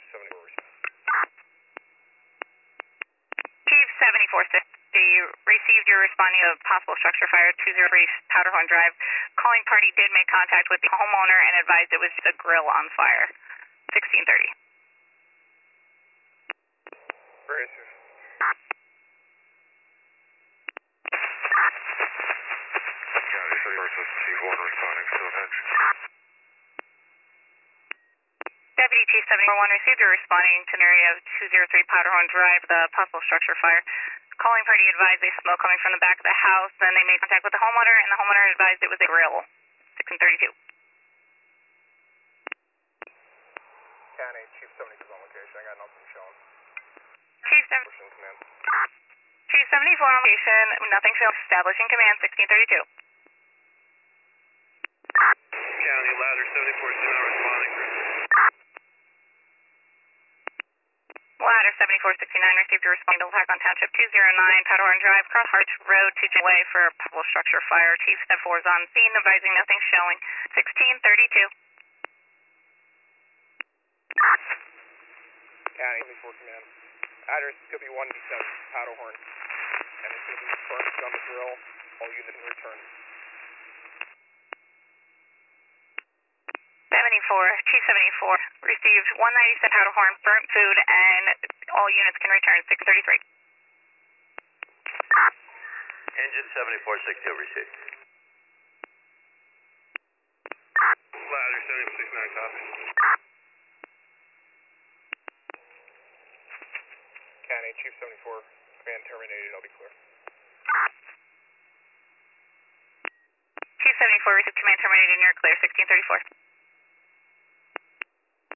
74. Chief 7460, received your responding of possible structure fire 203 Powderhorn Drive. Calling party did make contact with the homeowner and advised it was the grill on fire. 1630. Abrasive. County 31st, this is Chief Warner responding, Stonehenge. Deputy Chief 741 received your responding to an area of 203 Powderhorn Drive, the possible structure fire. Calling party advised there's smoke coming from the back of the house. Then they made contact with the homeowner, and the homeowner advised it was a grill. 1632. County Chief 70 is on location. I got nothing showing. Chief 7. Command. Chief 74 on location. Nothing shown. Establishing command. 1632. County ladder 74 still not responding. Ladder 7469 received a responding to attack on Township 209 Powderhorn Drive, Cross Harts Road to Way for a possible structure fire. Chief 74 is on scene, advising nothing showing. 1632. County 74 Command. Address is going to be 1B7 Powderhorn. And it's going to be burnt on the grill. All units in return. 74, Chief 74, received 197 Powderhorn, burnt food, and all units can return. 633. Engine 7462 received. Ladder 769 copy. County Chief 74 Command terminated. I'll be clear. Chief 74 received command terminated, and you're clear. 1634.